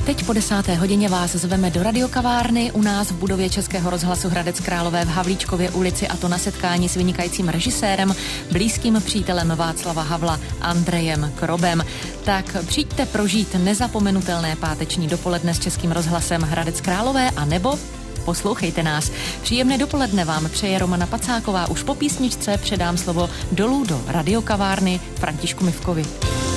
Teď po 10. hodině vás zveme do radiokavárny u nás v budově Českého rozhlasu Hradec Králové v Havlíčkově ulici, a to na setkání s vynikajícím režisérem, blízkým přítelem Václava Havla, Andrejem Krobem. Tak přijďte prožít nezapomenutelné páteční dopoledne s Českým rozhlasem Hradec Králové, a nebo poslouchejte nás. Příjemné dopoledne vám přeje Romana Pacáková. Už po písničce předám slovo dolů do radiokavárny Františku Mivkovi.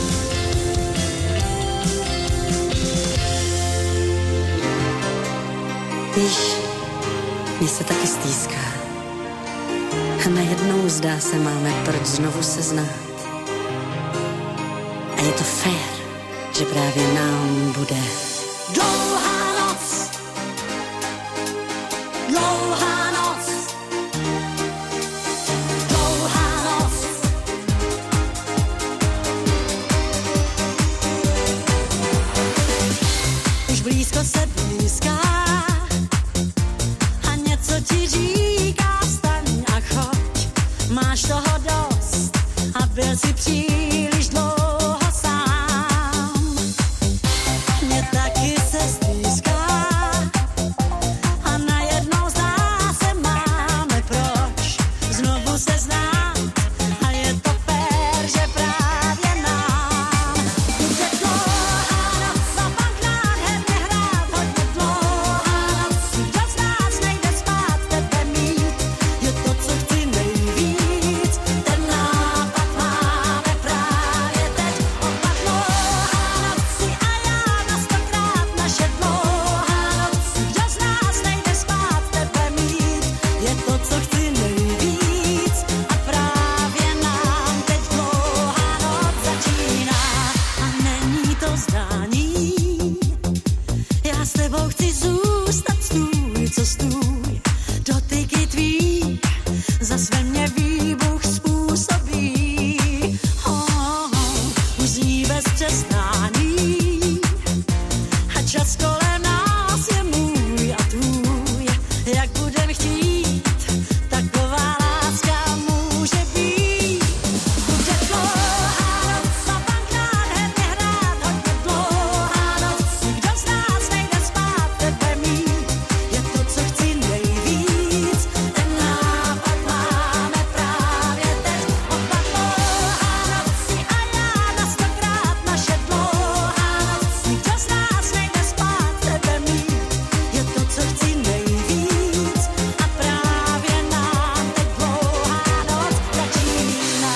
Víš, mně se taky stýská. A najednou zdá se, máme proč znovu se znát. A je to fér, že právě nám bude dlouhá noc. Dlouhá noc. Dlouhá noc. Už blízko se blízká a něco ti říká, staň a choď. Máš toho dost a byl si příliš dlouho sám. Mně taky se stýská a najednou zdá se, máme proč znovu se znát. A je to fér, že právě nám bude dlouhá noc a pak nádherně hrát hodně dlouhá noc. Kdo z nás nejde spát, tebe mít je to, co chci nejvíc. Ten nápad máme právě teď. Opak dlouhá noc a já na 100krát naše dlouhá noc. Kdo z nás nejde spát, tebe mít je to, co chci nejvíc. A právě nám teď dlouhá noc začíná. A není to zdání, já s tebou chci zůstat, stůj, co stůj. Dotyky tvý zas ve mně výbuch způsobí. Už zní bez přestání a čas kolem nás je můj a tvůj. Jak budem chtít, taková láska může být. Bude dlouhá noc a pak nádherně hrát hodně dlouhá noc. Kdo z nás nejde spát, tebe mít je to, co chci nejvíc. Ten nápad máme právě teď. Opak dlouhá noc a já na 100krát naše dlouhá noc. Kdo z nás nejde spát, tebe mít je to, co chci nejvíc. A právě nám teď dlouhá noc začíná.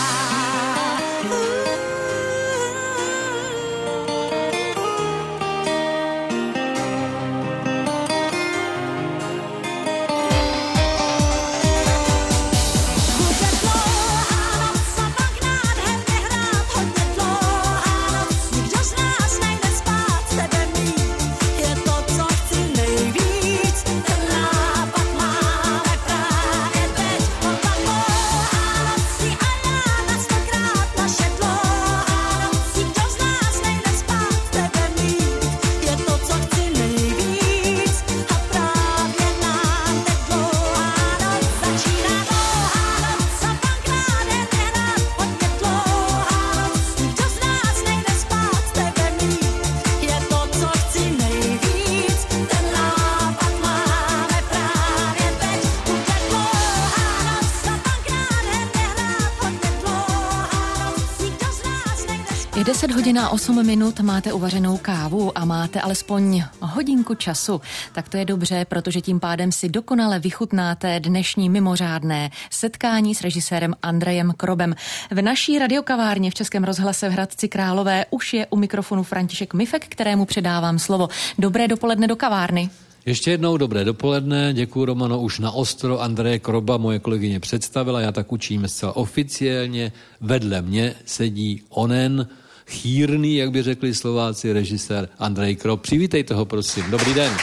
Bude dlouhá noc a pak nádherně hrát hodně dlouhá noc. Nikdo z nás nejde spát, tebe mít je to, co chci nejvíc. Ten nápad máme právě teď. Opak dlouhá noc a já na 100krát naše dlouhá noc. Nikdo z nás nejde spát, tebe mít je to, co chci nejvíc. A právě nám teď dlouhá noc začíná. Dlouhá noc a pak nádherně hrát hodně dlouhá noc. Nikdo z nás nejde spát, tebe mít je to, co chci nejvíc. Ten nápad máme právě teď. Bude dlouhá noc a pak nádherně hrát hodně dlouhá noc. Nikdo z nás nejde spát. Je 10 hodin a 8 minut, máte uvařenou kávu a máte alespoň hodinku času. Tak to je dobře, protože tím pádem si dokonale vychutnáte dnešní mimořádné setkání s režisérem Andrejem Krobem. V naší radiokavárně v Českém rozhlase v Hradci Králové už je u mikrofonu František Mifek, kterému předávám slovo. Dobré dopoledne do kavárny. Ještě jednou dobré dopoledne, děkuji Romano, už na ostro Andreje Kroba moje kolegyně představila, já tak učím zcela oficiálně, vedle mě sedí onen chýrný, jak by řekli Slováci, režisér Andrej Krob. Přivítejte ho, prosím. Dobrý den.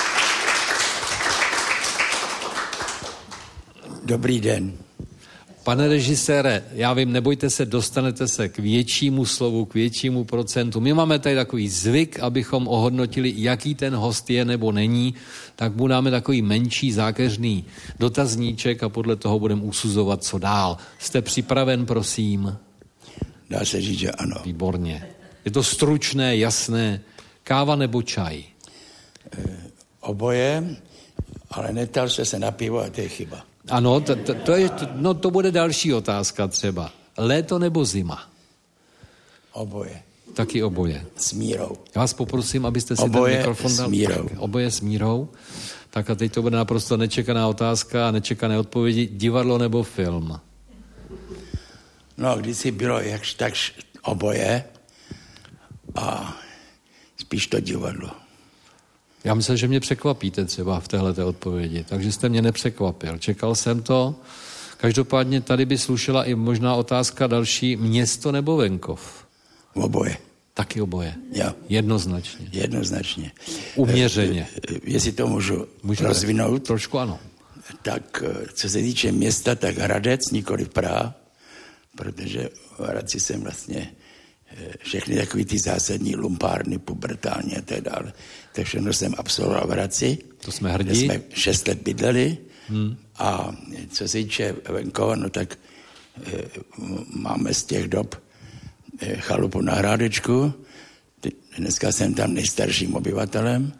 Dobrý den. Pane režisére, já vím, nebojte se, dostanete se k většímu slovu, k většímu procentu. My máme tady takový zvyk, abychom ohodnotili, jaký ten host je nebo není, tak mu dáme takový menší zákeřný dotazníček a podle toho budeme usuzovat, co dál. Jste připraven, prosím? Dá se říct, že ano. Výborně. Je to stručné, jasné, Káva nebo čaj? Oboje, ale neptal se na pivo a to je chyba. Ano, to bude další otázka třeba. Léto nebo zima? Oboje. Taky oboje. S mírou. Já vás poprosím, abyste si oboje ten mikrofon dal. S mírou. Tak, oboje s mírou. Tak a teď to bude naprosto nečekaná otázka a nečekané odpovědi. Divadlo nebo film? No, kdysi bylo jakž takž oboje a spíš to divadlo. Já myslím, že mě překvapíte třeba v téhleté odpovědi, takže jste mě nepřekvapil. Čekal jsem to. Každopádně tady by slušela i možná otázka další. Město nebo venkov? Oboje. Taky oboje. Jo. Jednoznačně. Jednoznačně. Uměřeně. Jestli to můžu rozvinout. Trošku ano. Tak co se týče města, tak Hradec, nikoli Praha, protože v Hradci jsem vlastně všechny takový ty zásadní lumpárny, pubertálně a tak dále. Tak všechno jsem absolvoval v Hradci. To jsme hrdí. Jsme 6 let bydleli. A co se týče venkova, no tak máme z těch dob chalupu na Hrádečku. Dneska jsem tam nejstarším obyvatelem.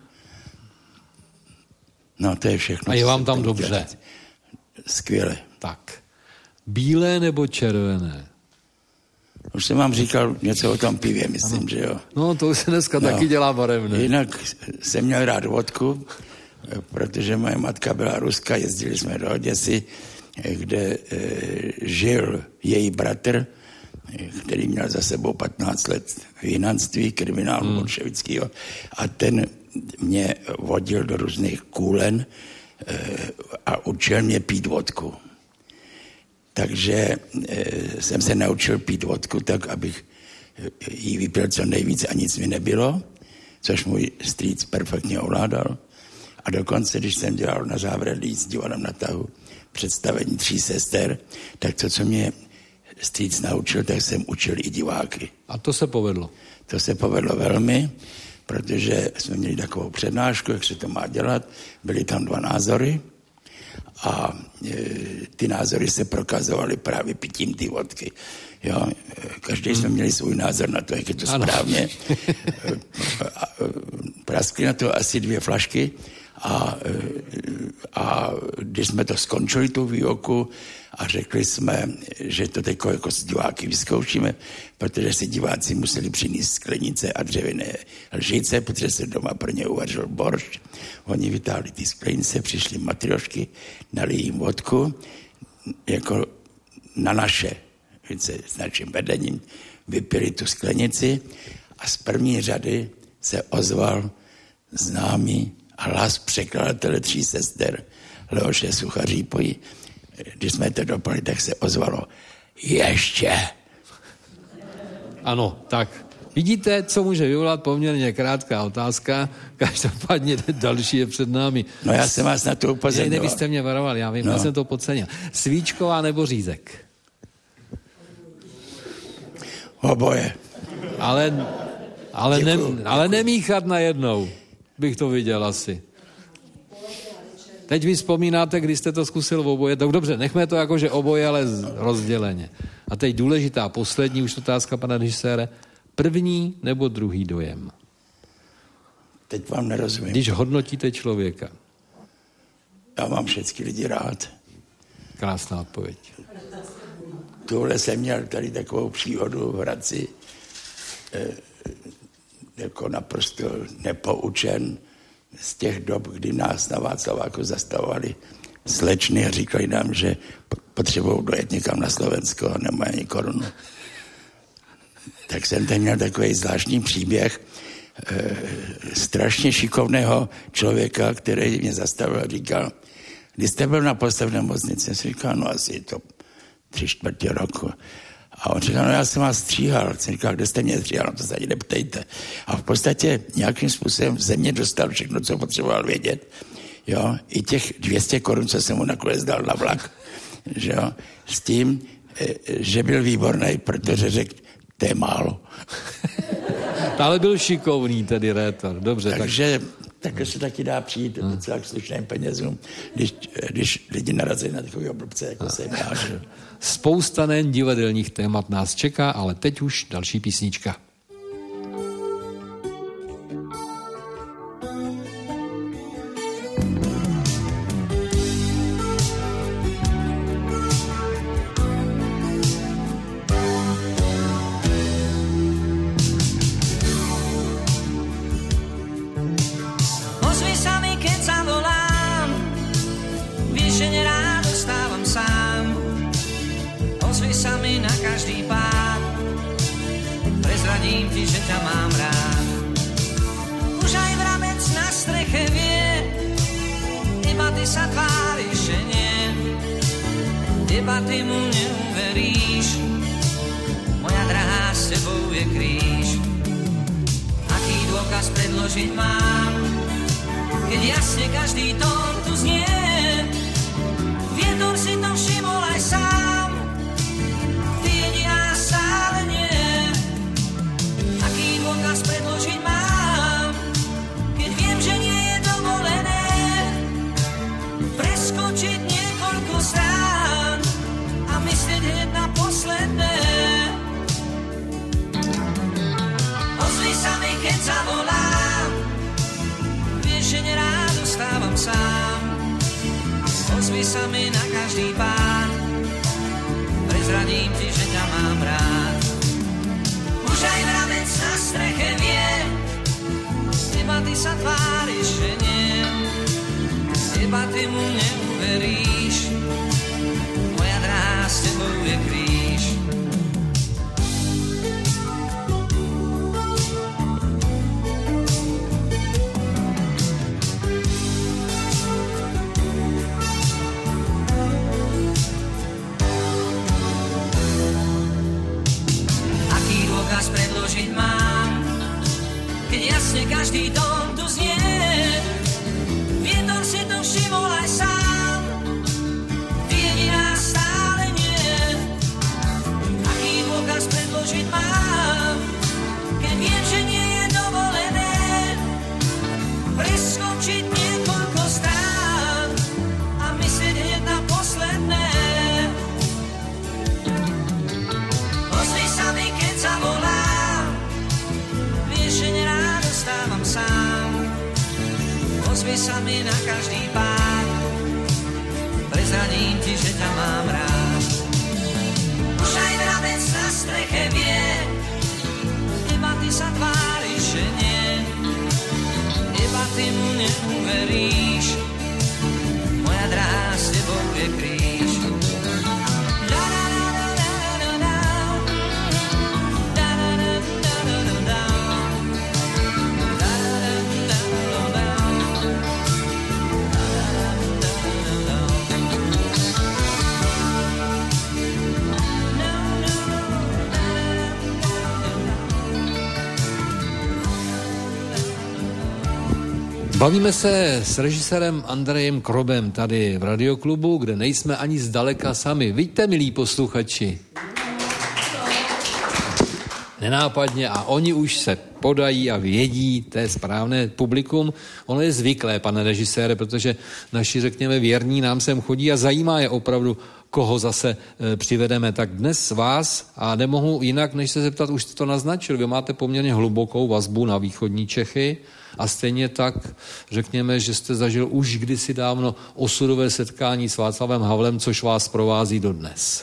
No to je všechno. A je vám tam dobře? Skvěle. Tak. Bílé nebo červené? Už jsem vám říkal něco o tom pivě, myslím, že jo. No, to už se dneska taky dělá barevné. Jinak jsem měl rád vodku, protože moje matka byla Ruska, jezdili jsme do Oděsy, kde žil její bratr, který měl za sebou 15 let vínanství, kriminálu bolševického, a ten mě vodil do různých kůlen a učil mě pít vodku. Takže jsem se naučil pít vodku tak, abych jí vypil co nejvíc a nic mi nebylo, což můj strýc perfektně ovládal. A dokonce, když jsem dělal na Zábradlí s divadlem na tahu představení 3 sester, tak to, co mě strýc naučil, tak jsem učil i diváky. A to se povedlo? To se povedlo velmi, protože jsme měli takovou přednášku, jak se to má dělat. Byly tam 2 názory a ty názory se prokazovaly právě pitím ty vodky. Jo, každý jsme měli svůj názor na to, jak je to správně. Praskly na to asi 2 flašky a když jsme to skončili, tu výuku, a řekli jsme, že to teď jako s diváky vyzkoušíme, protože si diváci museli přinést sklenice a dřevěné lžice, protože se doma pro ně uvařil boršť. Oni vytáhli ty sklenice, přišli matriošky, nali jim vodku, jako na naše, s naším vedením, vypili tu sklenici a z první řady se ozval známý hlas překladatele 3 sester Leoše Suchařípojí. Když jsme to dopali, tak se ozvalo ještě. Ano, tak vidíte, co může vyvolat poměrně krátká otázka. Každopádně další je před námi. No já jsem vás na to upozorňoval. Ne, vy jste mě varoval, já vím, já jsem to podcenil. Svíčková nebo řízek? Oboje. Ale nemíchat najednou, bych to viděl asi. Teď vy vzpomínáte, když jste to zkusil v oboje. Tak dobře, nechme to jako, že oboje, ale rozděleně. A teď důležitá, poslední už otázka, pana režisére. První nebo druhý dojem? Teď vám nerozumím. Když hodnotíte člověka. Já mám všechny lidi rád. Krásná odpověď. Tuhle jsem měl tady takovou příhodu v Hradci, jako naprosto nepoučen z těch dob, kdy nás na Václaváku zastavovali slečny a říkali nám, že potřebují dojet někam na Slovensko a nemají ani korunu. Tak jsem tam měl takový zvláštní příběh strašně šikovného člověka, který mě zastavil a říkal, když jste byl naposled v nemocnici, jsem si říkal, no asi je to 3/4 roku. A on říkal, no já jsem vás stříhal. Jsem říkal, kde jste mě stříhal, no to se ani neptejte. A v podstatě nějakým způsobem ze mě dostal všechno, co potřeboval vědět. Jo, i těch 200 korun, co jsem mu nakonec dal na vlak. Že jo, s tím, že byl výborný, protože řekl, to je málo. Ale byl šikovný tedy rétor, dobře. Takže takhle se taky dá přijít docela k slušným penězům, když lidi narazí na takový oblbce, jako jsem já. Spousta nejen divadelních témat nás čeká, ale teď už další písnička. ťa mám rád. Už aj vrabec na streche vie, iba ty sa tváriš, že nie. Iba ty mu neuveríš, moja drahá, s tebou je kríž. Aký dôkaz predložiť mám, keď jasne každý tón tu znie. Vietor si to všimol aj sám, ty jediná stále nie. Aký dôkaz predložiť mám, keď viem, že nie je dovolené preskočiť niekoľko strán a myslieť hneď na posledné. Ozvi sa mi, keď zavolám, vieš, že nerád ostávam sám. Ozvi sa mi na každý pád, prezradím ti, že ťa mám rád. Už aj vrabec na streche vie, iba ty sa tváriš, že nie. Iba ty mu neuveríš, moja drahá, s tebou je kríž. Predložiť mám, keď jasne každý dom tu znie. Vietor si to všimol aj sám, ty jediná stále nie. Aký dôkaz predložiť mám, keď viem, že nie je dovolené preskočiť niekoľko strán a myslieť hneď na posledné. Ozvi sa mi, keď zavolám, vieš, že nerád ostávam sám. Ozvi sa mi na každý pád, prezradím ti, že ťa mám rád. Už aj vrabec na streche vie, iba ty sa tváriš, že nie. Iba ty mu neuveríš, moja drahá, s tebou je kríž. Bavíme se s režisérem Andrejem Krobem tady v Radioklubu, kde nejsme ani zdaleka sami. Vidíte, milí posluchači? Nenápadně a oni už se podají a vědí, to je správné publikum. Ono je zvyklé, pane režisére, protože naši, řekněme, věrní nám sem chodí a zajímá je opravdu, koho zase přivedeme. Tak dnes vás, a nemohu jinak, než se zeptat, už jste to naznačil, vy máte poměrně hlubokou vazbu na východní Čechy a stejně tak, řekněme, že jste zažil už kdysi dávno osudové setkání s Václavem Havlem, což vás provází dodnes.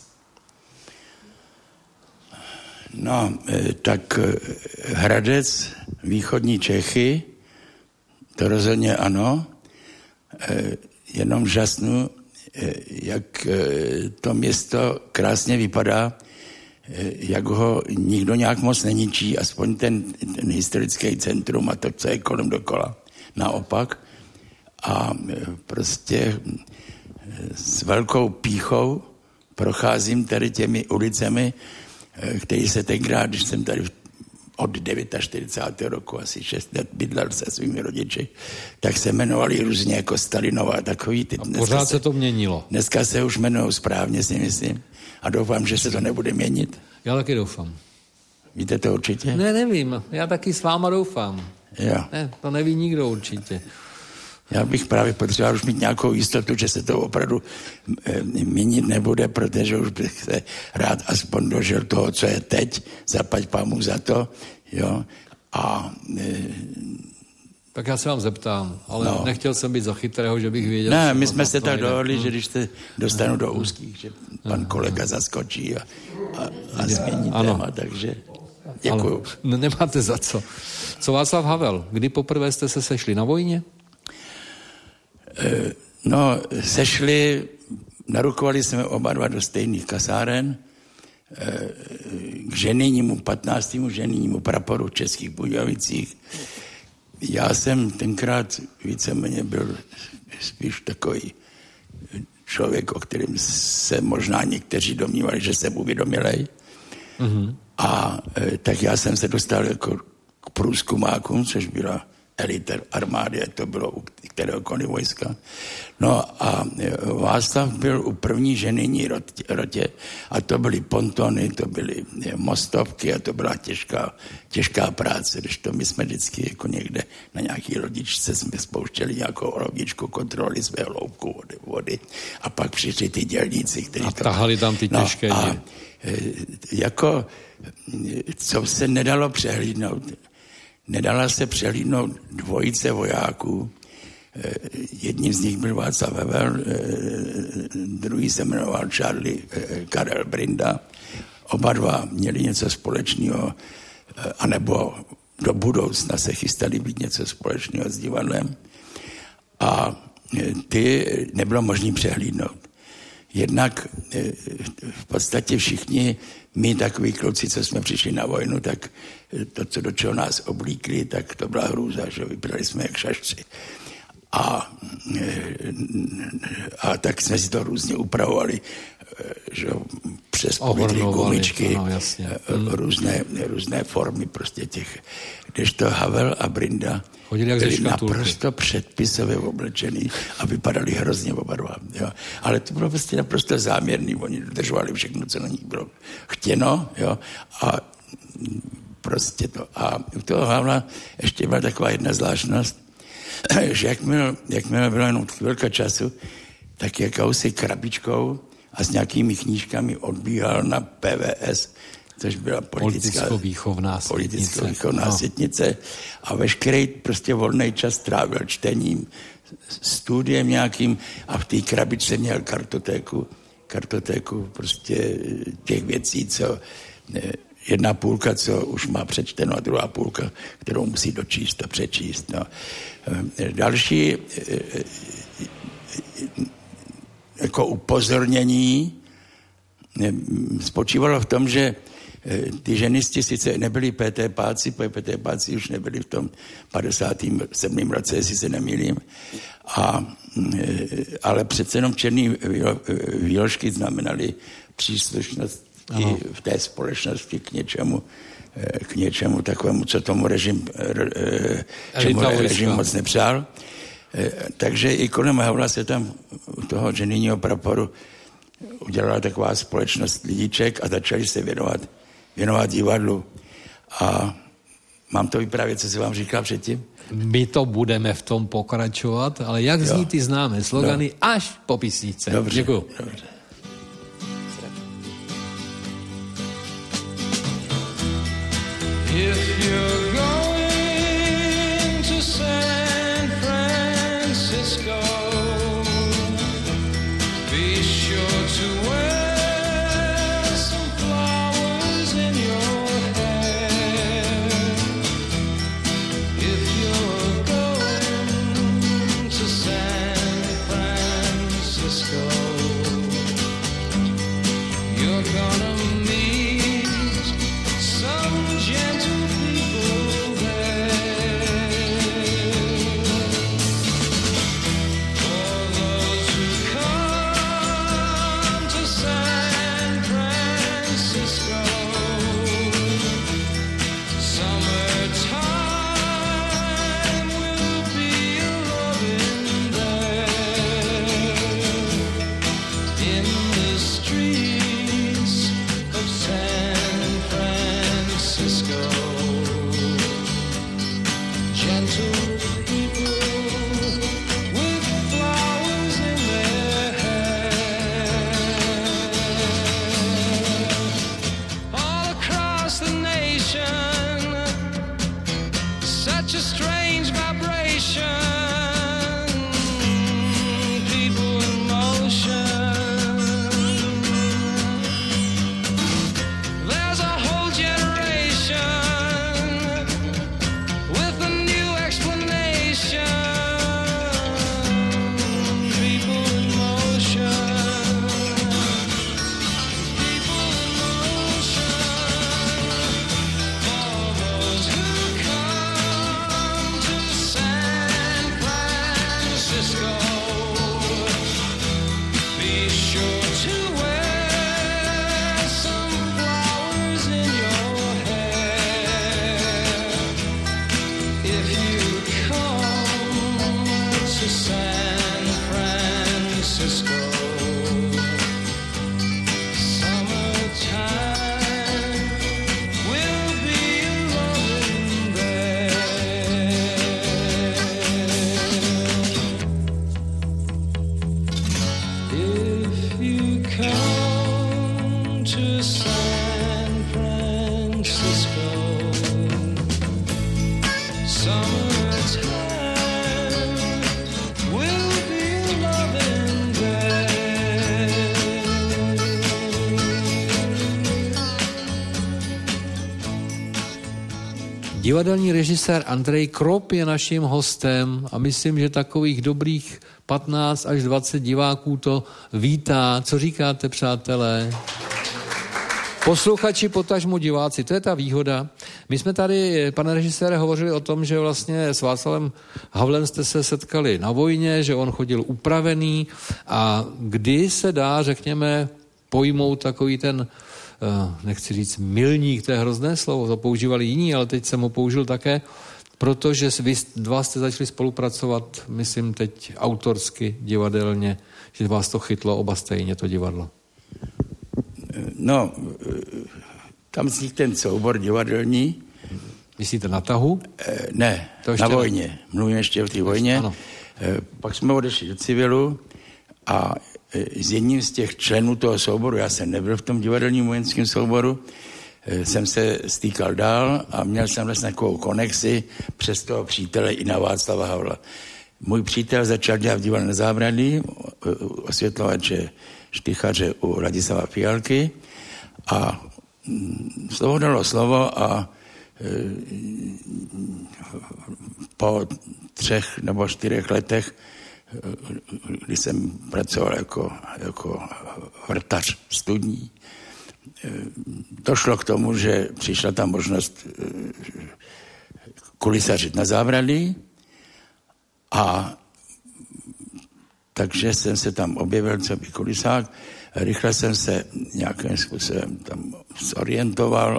No, tak Hradec, východní Čechy, to rozhodně ano, jenom žasnu, jak to město krásně vypadá, jak ho nikdo nějak moc neničí, aspoň ten historický centrum a to, co je kolem dokola. Naopak. A prostě s velkou pýchou procházím tady těmi ulicemi, který se tenkrát, když jsem tady od 49. roku asi 6 let bydlel se svými rodiči, tak se jmenovali různě jako Stalinova takový. Ty, a pořád se to měnilo. Dneska se už jmenují správně, si myslím. A doufám, že se to nebude měnit. Já taky doufám. Víte to určitě? Ne, nevím. Já taky s váma doufám. Jo. Ne, to neví nikdo určitě. Já bych právě potřeboval už mít nějakou jistotu, že se to opravdu měnit nebude, protože už bych se rád aspoň dožil toho, co je teď, zaplať pámu za to, jo, a... Tak já se vám zeptám, ale nechtěl jsem být za chytrého, že bych věděl... Ne, my jsme se tak dohodli, že když se dostanu do úzkých, že pan kolega zaskočí a změní téma, takže děkuju. Ale nemáte za co. Co Václav Havel, kdy poprvé jste se sešli na vojně? No, sešli, narukovali jsme oba dva do stejných kasáren, k ženijnímu 15. ženijnímu praporu v Českých Budějovicích. Já jsem tenkrát víceméně byl spíš takový člověk, o kterém se možná někteří domnívali, že jsem uvědomilej. A tak já jsem se dostal jako k průzkumákům, což byla elita armády, to bylo u kteréhokoliv vojska. No a Václav byl u první ženijní rotě a to byly pontony, to byly mostovky a to byla těžká práce, když to my jsme vždycky jako někde na nějaký lodičce jsme spouštěli nějakou lodičku, kontroly své hloubku vody a pak přišli ty dělníci, kteří a tahali tam ty těžké a jako co se nedalo přehlídnout, nedala se přehlídnout dvojice vojáků. Jedním z nich byl Václav Havel, druhý se jmenoval Karel Brinda. Oba dva měli něco společného, anebo do budoucna se chystali být něco společného s divadlem. A ty nebylo možné přehlídnout. Jednak v podstatě všichni my takový kluci, co jsme přišli na vojnu, tak to, do čeho nás oblíkli, tak to byla hrůza, že vypadali jsme jak šašci. A tak jsme si to různě upravovali, že přes povětry gumičky, různé formy prostě těch. Kdežto Havel a Brinda byli naprosto předpisově oblečený a vypadali hrozně oba dva. Jo. Ale to bylo prostě naprosto záměrný, oni dodržovali všechno, co na nich bylo chtěno, jo, a prostě to. A u toho Havla ještě byla taková jedna zvláštnost, že jakmile bylo jenom chvilka času, tak jakousi krabičkou a s nějakými knížkami odbíhal na PVS, což byla politicko-výchovná světnice a veškerý prostě volný čas trávil čtením, studiem nějakým a v té krabičce měl kartotéku prostě těch věcí, co jedna půlka, co už má přečteno a druhá půlka, kterou musí dočíst a přečíst. No. Další jako upozornění spočívalo v tom, že ty ženisti sice nebyli PT páci, PT páci už nebyli v tom 57. roce, jestli se nemýlím, ale přece jenom černý výložky znamenaly příslušnost i v té společnosti k něčemu takovému, co tomu režim moc nepřál. Takže i kolem Havla se tam u toho ženijního praporu udělala taková společnost lidiček a začali se věnovat divadlu. A mám to vyprávět, co jsem vám říkal předtím? My to budeme v tom pokračovat, ale jak zní ty známé slogany až po písničce. Dobře. Děkuju. Dobře. If you're going to San Francisco, be sure to wear some flowers in your hair. If you're going to San Francisco, you're gonna meet some gentle Francisco. Summertime will be loving there. Divadelní režisér Andrej Krop je naším hostem a myslím, že takových dobrých 15 až 20 diváků to vítá. Co říkáte, přátelé? Posluchači, potažmo diváci, to je ta výhoda. My jsme tady, pane režisére, hovořili o tom, že vlastně s Václavem Havlem jste se setkali na vojně, že on chodil upravený a kdy se dá, řekněme, pojmout takový ten, nechci říct milník, to je hrozné slovo, to používali jiní, ale teď jsem ho použil také, protože vy dva jste začali spolupracovat, myslím teď autorsky, divadelně, že vás to chytlo oba stejně, to divadlo. No, tam vznikl ten soubor divadelní. Myslíte na tahu? Ne, na vojně. Mluvím ještě o té vojně. Ano. Pak jsme odešli do civilu a s jedním z těch členů toho souboru, já jsem nebyl v tom divadelním vojenském souboru, jsem se stýkal dál a měl jsem vlastně takovou konexi přes toho přítele i na Václava Havla. Můj přítel začal dělat v divadle Na Zábradlí, osvětlovače štychaře u Ladislava Fialky a slovo dalo slovo a po 3 nebo 4 letech, kdy jsem pracoval jako vrtař studní, došlo k tomu, že přišla ta možnost kulisařit na Zábradlí a takže jsem se tam objevil, co by kulisák. Rychle jsem se nějakým způsobem tam zorientoval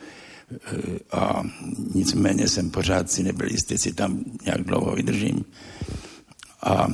a nicméně jsem pořád si nebyl jistý, si tam nějak dlouho vydržím. A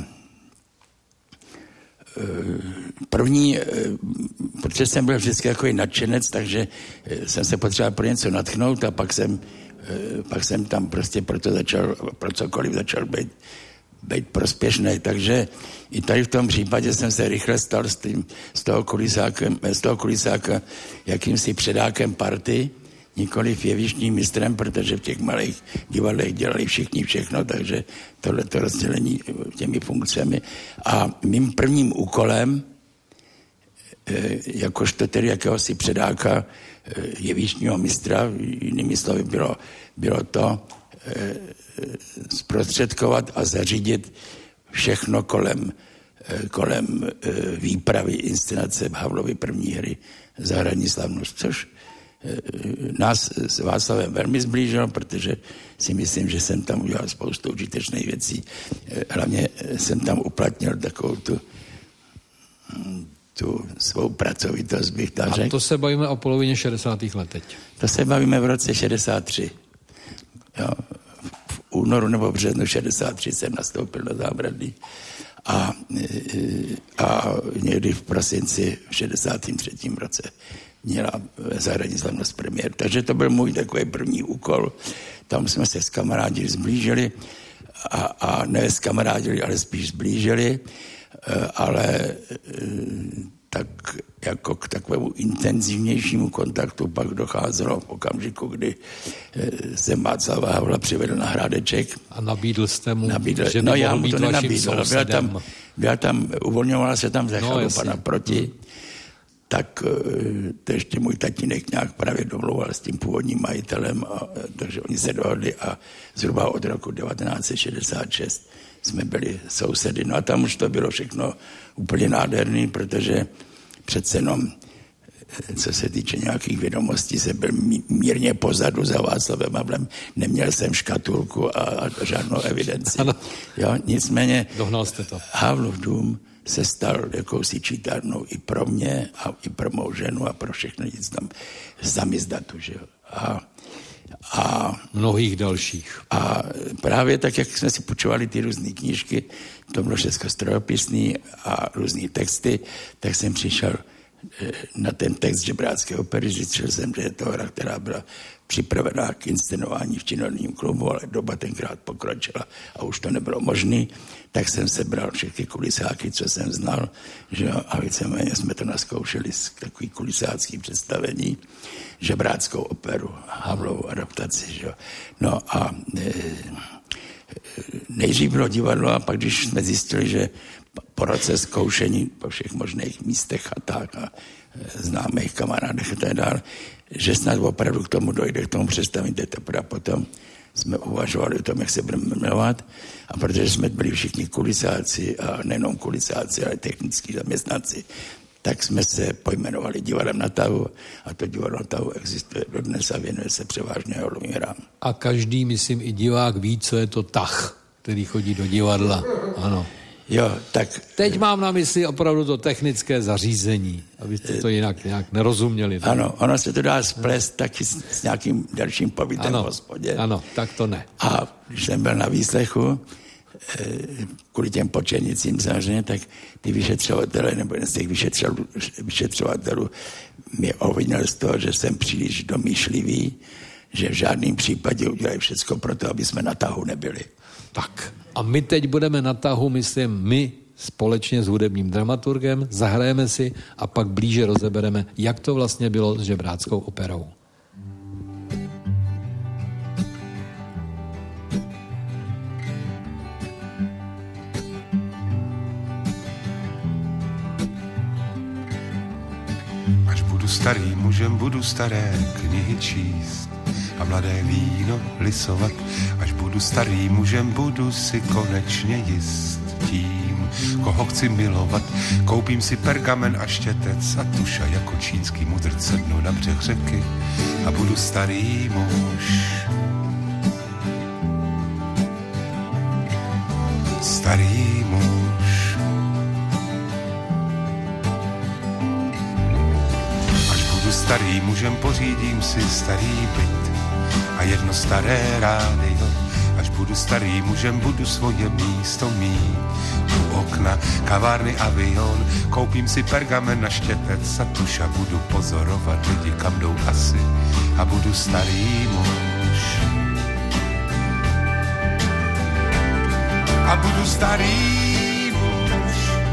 první, protože jsem byl vždycky takový nadšenec, takže jsem se potřeboval pro něco natchnout a pak jsem tam prostě pro cokoliv začal být prospěšný, takže i tady v tom případě jsem se rychle stal z toho kulisáka jakýmsi předákem party, nikoliv jevištním mistrem, protože v těch malých divadlech dělali všichni všechno, takže tohleto rozdělení těmi funkcemi. A mým prvním úkolem, jakožto tedy jakéhosi předáka jevištního mistra, jinými slovy bylo to zprostředkovat a zařídit všechno kolem výpravy inscenace Havlovy první hry Zahradní slavnost, což nás s Václavem velmi zblížilo, protože si myslím, že jsem tam udělal spoustu užitečných věcí. Hlavně jsem tam uplatnil takovou tu svou pracovitost, bych tak řekl. A to se bavíme o polovině 60. let teď. To se bavíme v roce 63. Jo, v únoru nebo v březnu 63 jsem nastoupil na Zábradlí a někdy v prosinci v 63. roce měla Zahradní slavnost premiér. Takže to byl můj takový první úkol. Tam jsme se s kamarádi zblížili a ne s kamarádili, ale spíš zblížili, ale tak jako k takovému intenzivnějšímu kontaktu pak docházelo v okamžiku, kdy jsem Václava Havla přivedl na Hrádeček. A nabídl jste mu, že no já mu to nenabídl. Byla tam, uvolňovala se tam ze chalupa naproti, tak to ještě můj tatínek nějak právě domlouval s tím původním majitelem, takže oni se dohodli a zhruba od roku 1966 jsme byli sousedy. No a tam už to bylo všechno úplně nádherný, protože přece jenom, co se týče nějakých vědomostí, jsem byl mírně pozadu za Václavem Havlem. Neměl jsem škatulku a žádnou evidenci. Jo, nicméně dohnal jste to. Havlův dům se stal jakousi čítárnou i pro mě a i pro mou ženu a pro všechno nic tam samizdatu, že jo. A mnohých dalších. A právě tak, jak jsme si půjčovali ty různé knížky, to bylo všechno strojopisný a různý texty, tak jsem přišel na ten text žebrácké opery. Zjistil jsem, že je to hra, která byla připravená k inscenování v Činoherním klubu, ale doba tenkrát pokročila a už to nebylo možné. Tak jsem sebral všechny kulisáky, co jsem znal, že a víceméně jsme to naskoušeli z takový kulisácký představení, žebráckou operu, Havlovou adaptaci. Že? No a nejdřív bylo divadlo a pak, když jsme zjistili, že po roce zkoušení po všech možných místech, chatách a známých kamarádech a tak dále, že snad opravdu k tomu dojde, k tomu představení teprve potom jsme uvažovali o tom, jak se budeme jmenovat, a protože jsme byli všichni kulisáci a nejenom kulisáci, ale technický zaměstnanci, tak jsme se pojmenovali Divadlem na tahu a to Divadlo na tahu existuje dodnes a věnuje se převážně halovým hrám. A každý, myslím, i divák ví, co je to tah, který chodí do divadla. Ano. Jo, tak... Teď mám na mysli opravdu to technické zařízení, abyste to jinak nějak nerozuměli. Tak? Ano, ono se to dá splést taky s nějakým dalším pobytem v hospodě. Ano, tak to ne. A když jsem byl na výslechu, kvůli těm počenicím samozřejmě, tak ty vyšetřovatele, nebo jeden z těch vyšetřovatelů mě obvinil z toho, že jsem příliš domýšlivý, že v žádném případě udělají všecko pro to, aby jsme na tahu nebyli. Tak. A my teď budeme na tahu, myslím, my společně s hudebním dramaturgem, zahrajeme si a pak blíže rozebereme, jak to vlastně bylo s žebráckou operou. Až budu starým mužem, budu staré knihy číst a mladé víno lisovat. Až budu starým mužem, budu si konečně jist tím, koho chci milovat. Koupím si pergamen a štětec a tuša jako čínský mudrc, sednu na břeh řeky a budu starý muž. Starý muž. Až budu starým mužem, pořídím si starý byt a jedno staré rádio. Až budu starým mužem, budu svoje místo mít. U okna kavárny Avion, koupím si pergamen na štětec a tuša, budu pozorovat lidi, kam jdou asi a budu starý muž. A budu starý muž.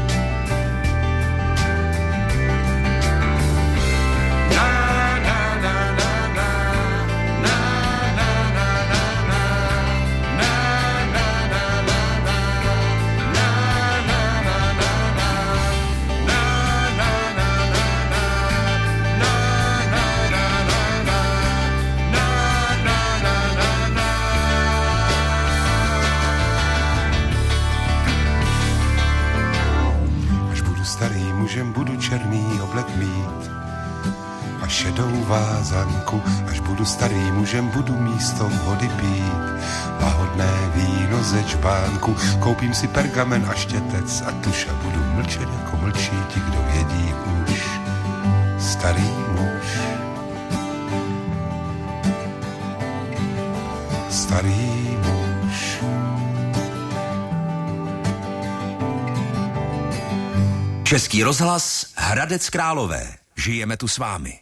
Budu černý oblek mít a šedou vázanku. Až budu starý mužem, budu místo vody pít lahodné víno ze čbánku. Koupím si pergamen a štětec a tuša, budu mlčet jako mlčí ti, kdo vědí už. Starý muž. Starý muž. Český rozhlas, Hradec Králové. Žijeme tu s vámi.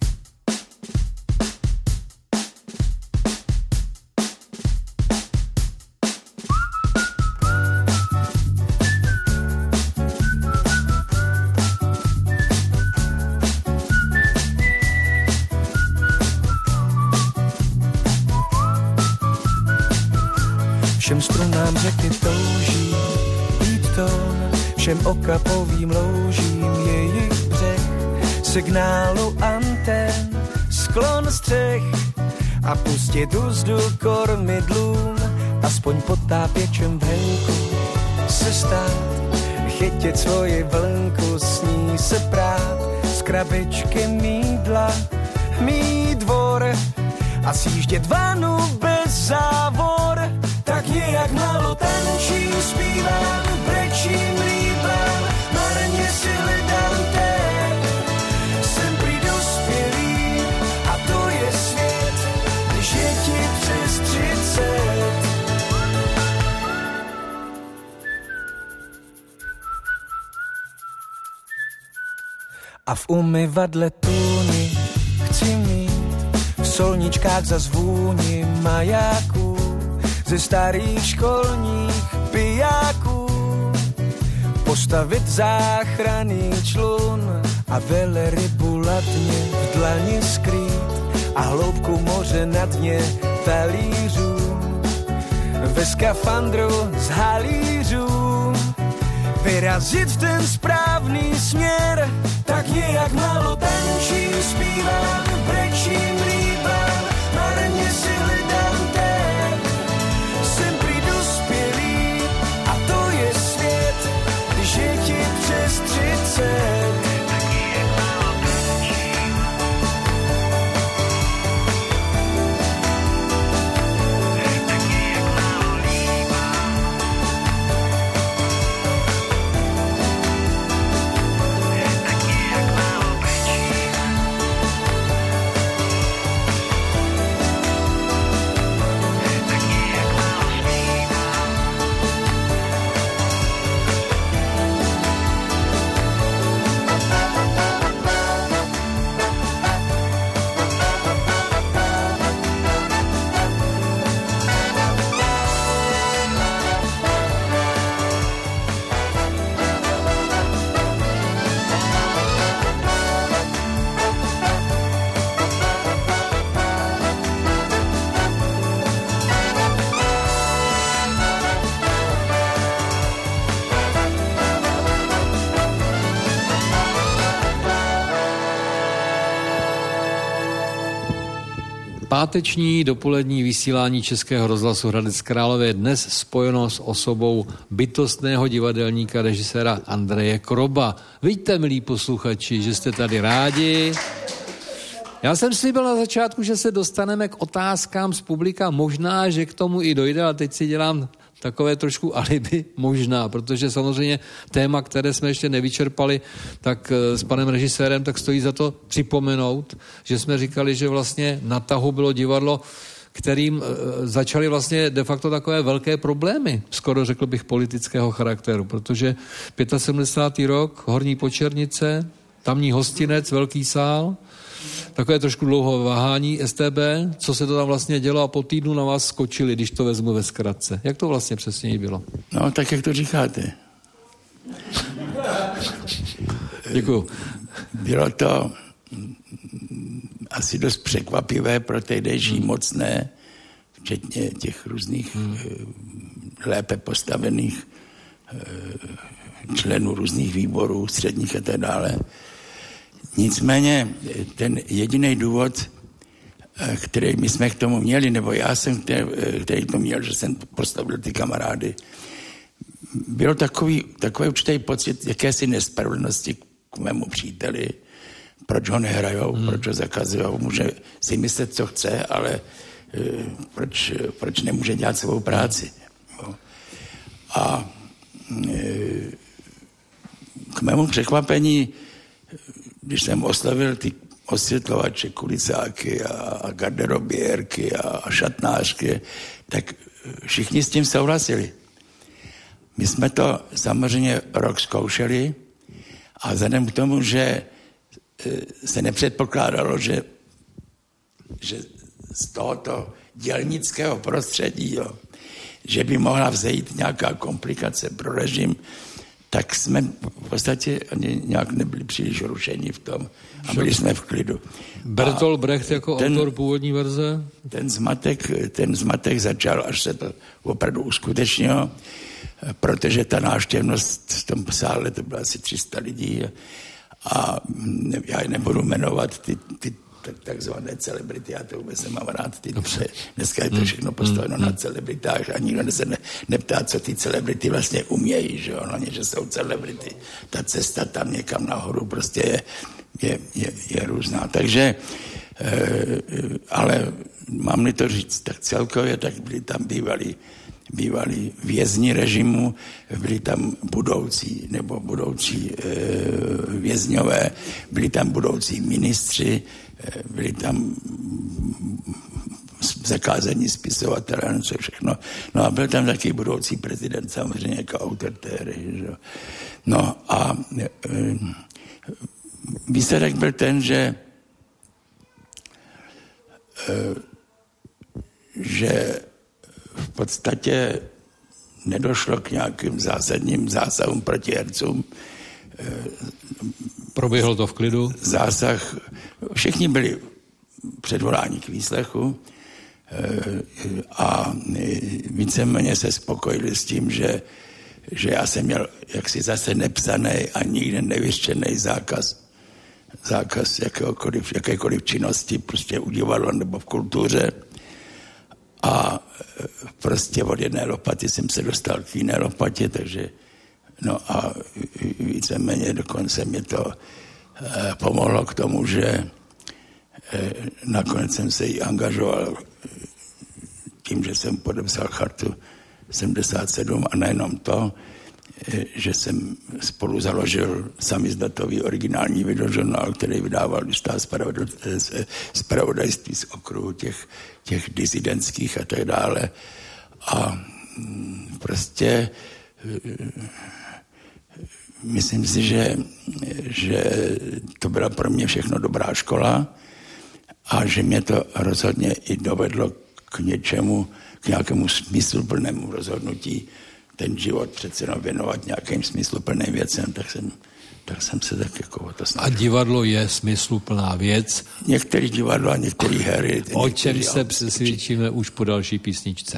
Všem strunám řeky touží být tón, všem okapovým loužím jejich břeh, signálu antén, sklon střech a pustit úzdu kormidlům, aspoň potápěčem v henku se stát, chytit svoji vlnku, s ní se prát, z krabičky mýdla, mít dvor a sjíždět vanu bez závor. Tak nějak málo tančím, zpívám, brečím, líbám, marně si hledám teď. Jsem prý dospělý a to je svět, když je ti přes 30. A a v umyvadle tůni chci mít v solničkách za zvůni majáků ze starých školních pijáků, postavit záchranný člun a velerybu ladně v dlani skrýt a hloubku moře na dně talířů ve skafandru z halířů vyrazit v ten správný směr, tak nějak málo tančím, zpívám, brečím, líbám, marně si hledám ten, jsem prý dospělý a to je svět, když je ti přes 30. Páteční dopolední vysílání Českého rozhlasu Hradec Králové je dnes spojeno s osobou bytostného divadelníka, režiséra Andreje Kroba. Víte, milí posluchači, že jste tady rádi. Já jsem slíbil na začátku, že se dostaneme k otázkám z publika, možná, že k tomu i dojde, ale teď si dělám takové trošku alibi, možná, protože samozřejmě téma, které jsme ještě nevyčerpali, tak s panem režisérem, tak stojí za to připomenout, že jsme říkali, že vlastně na tahu bylo divadlo, kterým začaly vlastně de facto takové velké problémy, skoro řekl bych politického charakteru, protože 75. rok, Horní Počernice, tamní hostinec, velký sál, takové trošku dlouho váhání STB, co se to tam vlastně dělo a po týdnu na vás skočili, když to vezmu ve zkratce. Jak to vlastně přesně bylo? No, tak jak to říkáte. Děkuju. Bylo to asi dost překvapivé pro tehdejší mocné, včetně těch různých lépe postavených členů různých výborů, středních a tak dále. Nicméně ten jediný důvod, který my jsme k tomu měli, nebo já jsem, který to měl, že jsem postavil ty kamarády, byl takový určitý pocit jakési nespravedlnosti k mému příteli, proč ho nehrajou, proč ho zakazujou, může si myslet, co chce, ale proč nemůže dělat svou práci. A k mému překvapení, když jsem oslavil ty osvětlovače, kulisáky a garderobiérky a šatnářky, tak všichni s tím souhlasili. My jsme to samozřejmě rok zkoušeli a vzhledem k tomu, že se nepředpokládalo, že z tohoto dělnického prostředí, že by mohla vzejít nějaká komplikace pro režim, tak jsme v podstatě ani nějak nebyli příliš rušení v tom a byli jsme v klidu. Bertolt Brecht jako autor původní verze? Ten zmatek začal, až se to opravdu uskutečnilo, protože ta návštěvnost v tom sále, to bylo asi 300 lidí a já nebudu jmenovat ty takzvané celebrity, já to vůbec nemám rád. Dneska je to všechno postaveno na celebritách a nikdo se neptá, co ty celebrity vlastně umějí, že ono, že jsou celebrity. Ta cesta tam někam nahoru prostě je různá. Takže, ale mám-li to říct, tak celkově, tak byli tam bývalí vězni režimu, byli tam budoucí vězňové, byli tam budoucí ministři, byli tam zakázaní spisovatelé, co všechno. No a byl tam taky budoucí prezident, samozřejmě jako autor té hry. No a výsledek byl ten, že v podstatě nedošlo k nějakým zásadním zásahům proti hercům. Proběhlo to v klidu? Zásah, všichni byli předvoláni k výslechu a víceméně se spokojili s tím, že já jsem měl jaksi zase nepsaný a nikde nevyřčený zákaz jakékoliv činnosti, prostě u divadla nebo v kultuře. A prostě od jedné lopaty jsem se dostal k jiné lopatě, takže no a víceméně dokonce mě to pomohlo k tomu, že nakonec jsem se i angažoval tím, že jsem podepsal chartu 77 a nejenom to, že jsem spolu založil samizdatový originální videožurnál, který vydával jistá zpravodajství z okruhu těch disidentských a tak dále. A prostě myslím si, že to byla pro mě všechno dobrá škola a že mě to rozhodně i dovedlo k něčemu, k nějakému smysluplnému rozhodnutí ten život přece věnovat nějakým smysluplným věcem, tak jsem se tak jako o to snažil. A divadlo je smysluplná věc. Některý divadlo a některý hry. O čem se přesvědčíme už po další písničce.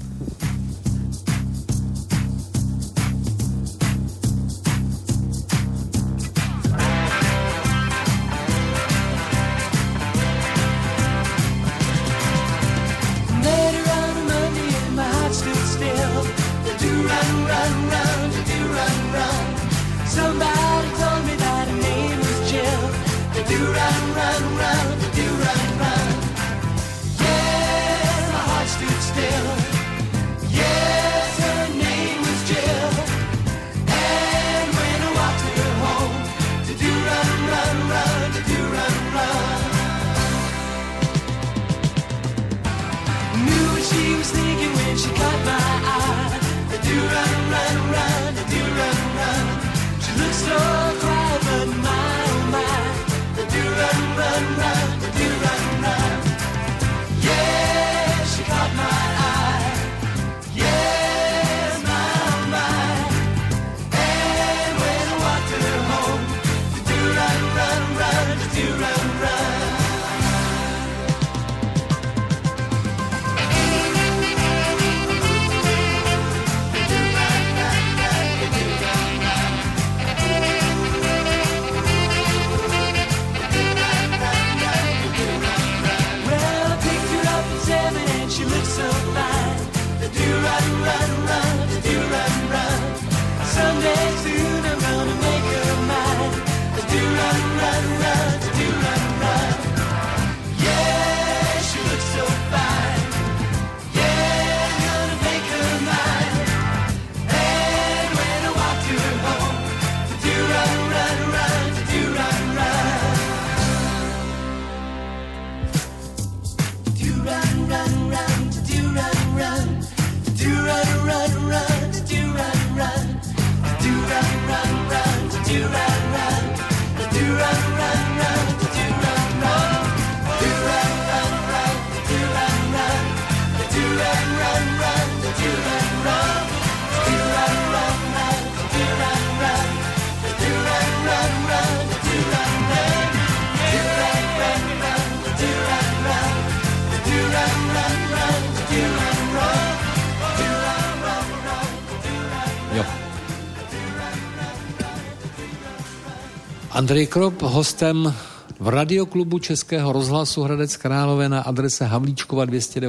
Andrej Krop hostem v radioklubu Českého rozhlasu Hradec Králové na adrese Havlíčkova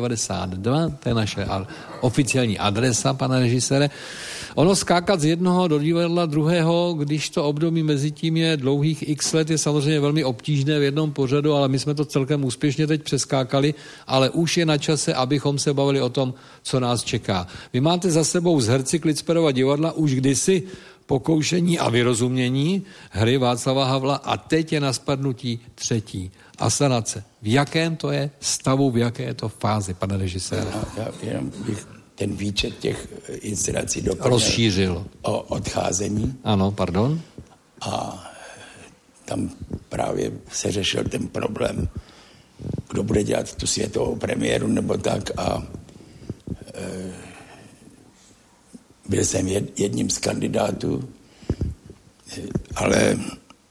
292, to je naše oficiální adresa, pane režisére. Ono skákat z jednoho do divadla druhého, když to období mezi tím je dlouhých x let, je samozřejmě velmi obtížné v jednom pořadu, ale my jsme to celkem úspěšně teď přeskákali, ale už je na čase, abychom se bavili o tom, co nás čeká. Vy máte za sebou z herci Klicperova divadla už kdysi Pokoušení a vyrozumění hry Václava Havla a teď je na spadnutí třetí Asanace. V jakém to je stavu, v jaké je to fázi, pane režisére? Já jenom bych ten výčet těch inscenací doplnil. Rozšířil. O odcházení. Ano, pardon. A tam právě se řešil ten problém, kdo bude dělat tu světovou premiéru nebo tak a byl jsem jedním z kandidátů, ale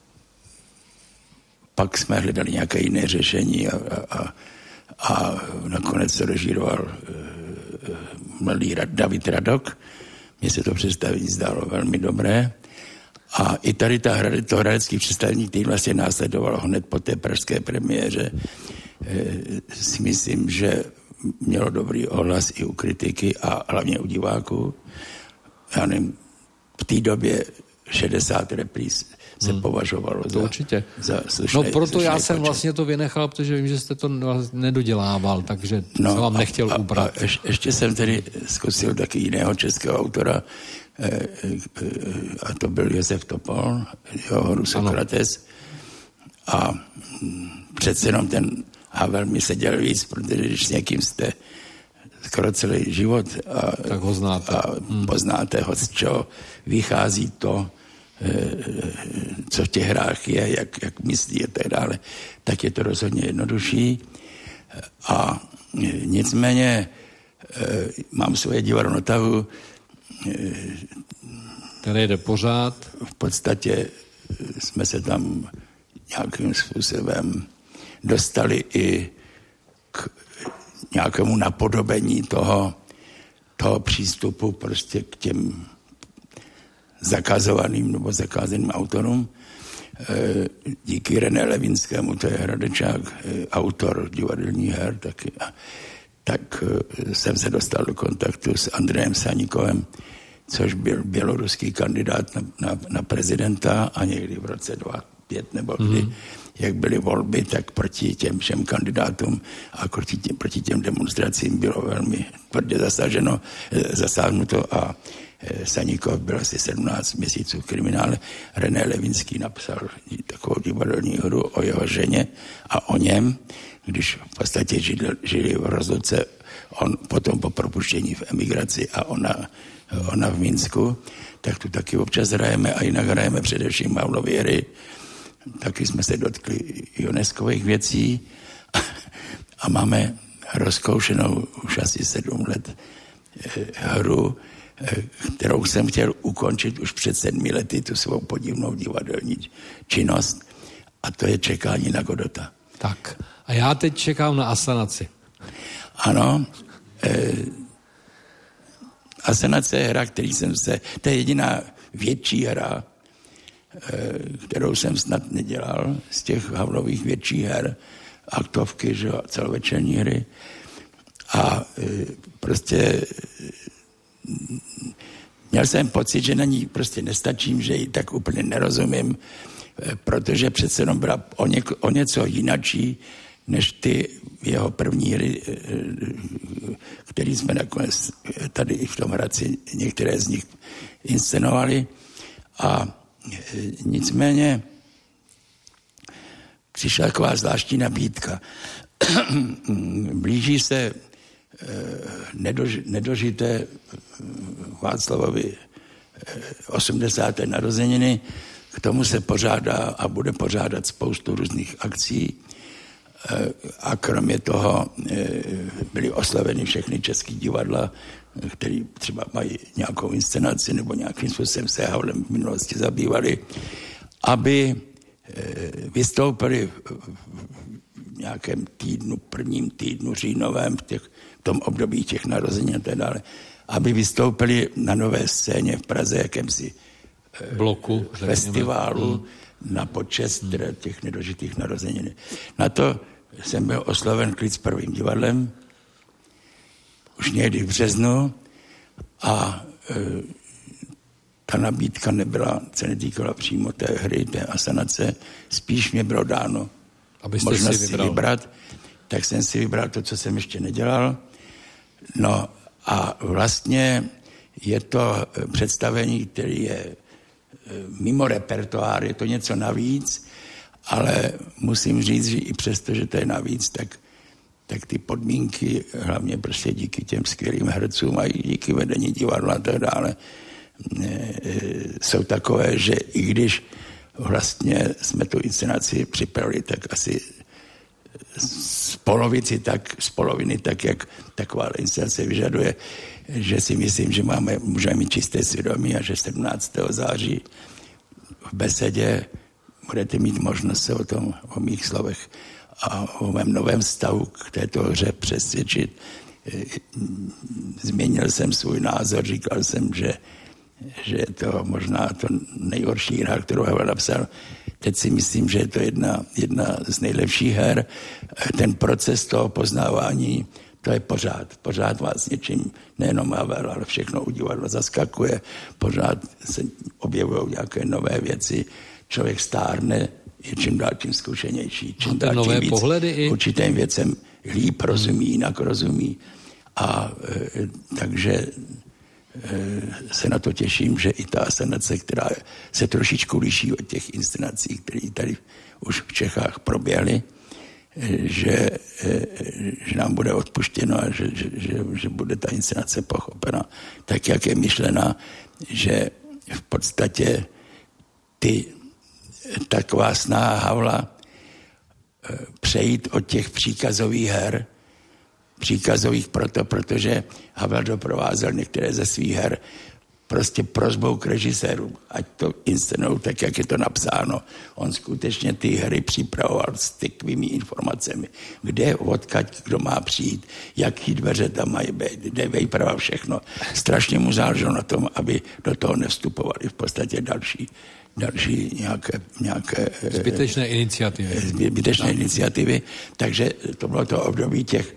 pak jsme hledali nějaké jiné řešení a nakonec se režíroval mladý David Radok. Mně se to představení zdálo velmi dobré. A i tady to hradecký představení, který vlastně následovalo hned po té pražské premiéře, si myslím, že mělo dobrý ohlas i u kritiky a hlavně u diváků. Já nevím, v té době 60 repríz se považovalo za slušné. No proto já jsem vlastně to vynechal, protože vím, že jste to nedodělával, takže jsem vám nechtěl ubrat. A ještě jsem tedy zkusil taky jiného českého autora, a to byl Josef Topol, jeho Horu Sokrates. A přece jenom ten Havel mi seděl víc, protože když s někým jste skoro celý život tak ho znáte. A poznáte ho, z čeho vychází to, co v těch hrách je, jak myslí a tak dále, tak je to rozhodně jednodušší. A nicméně mám svoje divadlo na tahu, které jde pořád. V podstatě jsme se tam nějakým způsobem dostali i k nějakému napodobení toho přístupu prostě k těm zakazovaným nebo zakázaným autorům. Díky René Levinskému, to je Hradečák, autor divadelních her taky. Tak jsem se dostal do kontaktu s Andrejem Saníkovem, což byl běloruský kandidát na prezidenta a někdy v roce 2005 nebo kdy, jak byly volby, tak proti těm všem kandidátům a proti těm demonstracím bylo velmi tvrdě zasáhnuto a Saníkov byl asi 17 měsíců v kriminále. René Levinský napsal takovou divadelní hru o jeho ženě a o něm, když v podstatě žili v rozluce, on potom po propuštění v emigraci a ona v Minsku, tak tu taky občas hrajeme a jinak hrajeme především Havlovy hry. Taky jsme se dotkli UNESCO-ových věcí a máme rozkoušenou už asi 7 let hru, kterou jsem chtěl ukončit už před 7 lety, tu svou podivnou divadelní činnost, a to je Čekání na Godota. Tak, a já teď čekám na asanaci. Ano, asanace je hra, to je jediná větší hra, kterou jsem snad nedělal z těch Havlových větších her, aktovky, že, celovečerní hry. A prostě měl jsem pocit, že na ní prostě nestačím, že ji tak úplně nerozumím, protože přece jenom byla o něco jinačí, než ty jeho první hry, který jsme nakonec tady i v tom Hradci některé z nich inscenovali. A nicméně přišla taková zvláštní nabídka. Blíží se nedožité Václavovi 80. narozeniny, k tomu se pořádá a bude pořádat spoustu různých akcí a kromě toho byly oslaveny všechny český divadla, který třeba mají nějakou inscenaci nebo nějakým způsobem se Havlem v minulosti zabývali, aby vystoupili v nějakém týdnu, prvním týdnu říjnovém, v tom období těch narozenin a tak dále, aby vystoupili na nové scéně v Praze, jakémsi bloku, festiválu na počest těch nedožitých narozenin. Na to jsem byl osloven Klid s prvním divadlem, už někdy v březnu, a ta nabídka se netýkala přímo té hry, té asanace, spíš mě bylo dáno možnost si vybrat, tak jsem si vybral to, co jsem ještě nedělal. No a vlastně je to představení, který je mimo repertoár, je to něco navíc, ale musím říct, že i přesto, že to je navíc, tak ty podmínky, hlavně prostě díky těm skvělým hercům a i díky vedení divadla a tak dále, jsou takové, že i když vlastně jsme tu inscenaci připravili tak asi z poloviny tak, jak taková inscenace vyžaduje, že si myslím, že můžeme mít čisté svědomí a že 17. září v besedě budete mít možnost se o mých slovech a o mém novém stavu k této hře přesvědčit. Změnil jsem svůj názor, říkal jsem, že je to možná to nejhorší hra, kterou Havel napsal. Teď si myslím, že je to jedna z nejlepších her. Ten proces toho poznávání, to je pořád vás něčím, nejenom Havel, ale všechno u divadla zaskakuje, pořád se objevují nějaké nové věci, člověk stárne, je čím dál tím zkušenější, čím dál tím víc určitým věcem líp rozumí, jinak rozumí. A takže se na to těším, že i ta asanace, která se trošičku liší od těch inscenací, které tady už v Čechách proběhly, že nám bude odpuštěno a že bude ta inscenace pochopena tak, jak je myšlena, že v podstatě taková snaha Havla přejít od těch příkazových her, příkazových protože Havel doprovázel některé ze svých her prostě prosbou k režisérům, ať to inscenují tak, jak je to napsáno. On skutečně ty hry připravoval s takovými informacemi, kde, odkud, kdo má přijít, jaký dveře tam mají být, kde vejprava všechno. Strašně mu záleželo na tom, aby do toho nevstupovali v podstatě další nějaké zbytečné iniciativy. Takže to bylo to období těch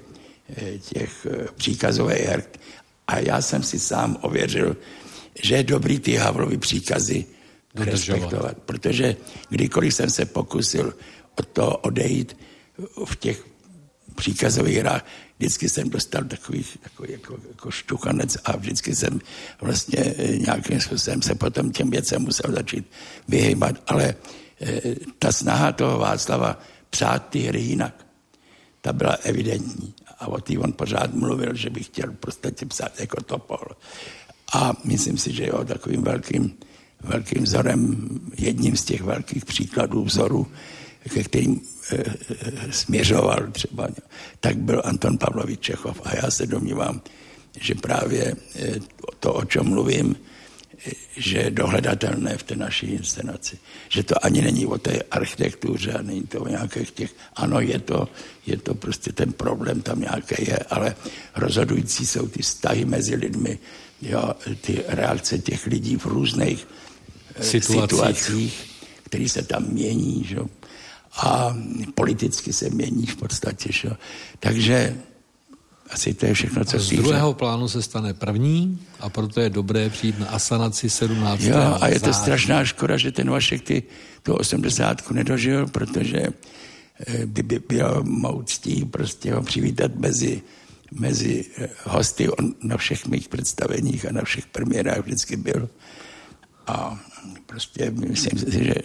příkazových her. A já jsem si sám ověřil, že je dobrý ty Havlovy příkazy respektovat. Protože kdykoliv jsem se pokusil od toho odejít v těch příkazových hrách, vždycky jsem dostal takový jako štuchanec a vždycky jsem vlastně nějakým způsobem se potom těm věcem musel začít vyhýbat. Ale ta snaha toho Václava psát ty hry jinak, ta byla evidentní. A o té on pořád mluvil, že by chtěl prostě psát jako Topol. A myslím si, že jo, takovým velkým vzorem, jedním z těch velkých příkladů vzorů, ke kterým směřoval třeba, tak byl Anton Pavlovič Čechov. A já se domnívám, že právě to, o čem mluvím, že je dohledatelné v té naší inscenaci. Že to ani není o té architektuře a není to o nějakých těch... Ano, je to prostě ten problém tam nějaký je, ale rozhodující jsou ty vztahy mezi lidmi, jo, ty reakce těch lidí v různých situacích, které se tam mění, že? A politicky se mění v podstatě. Že? Takže asi to je všechno, co z druhého plánu se stane první a proto je dobré přijít na asanaci 17. Jo, a je to strašná škoda, že ten Vašek tu 80 nedožil, protože by bylo mou ctí prostě ho přivítat mezi hosty. On na všech mých představeních a na všech premiérách vždycky byl. A prostě myslím si,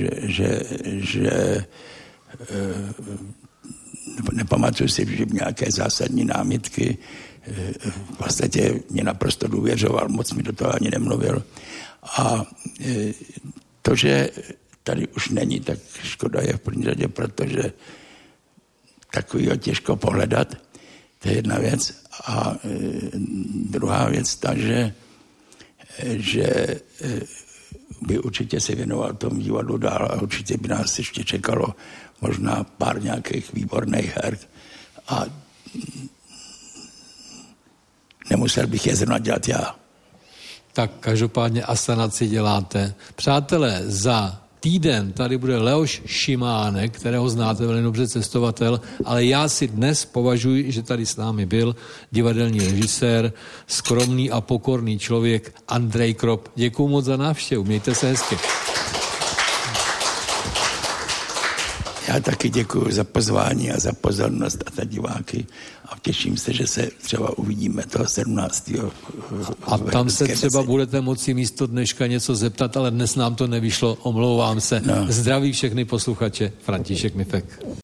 že nepamatuju si, že nějaké zásadní námitky. V podstatě mě naprosto důvěřoval, moc mi do toho ani nemluvil. A to, že tady už není, tak škoda je v první řadě, protože takovýho těžko pohledat. To je jedna věc. A druhá věc ta, že by určitě se věnoval tomu divadlu dál a určitě by nás ještě čekalo možná pár nějakých výborných her a nemusel bych je zrovna dělat já. Tak každopádně asanaci děláte. Přátelé, za týden tady bude Leoš Šimánek, kterého znáte velmi dobře, cestovatel, ale já si dnes považuji, že tady s námi byl divadelní režisér, skromný a pokorný člověk Andrej Krop. Děkuju moc za návštěvu, mějte se hezky. Já taky děkuji za pozvání a za pozornost a za diváky a těším se, že se třeba uvidíme toho 17. A tam se třeba budete moci místo dneška něco zeptat, ale dnes nám to nevyšlo, omlouvám se. No. Zdraví všechny posluchače, František Mifek.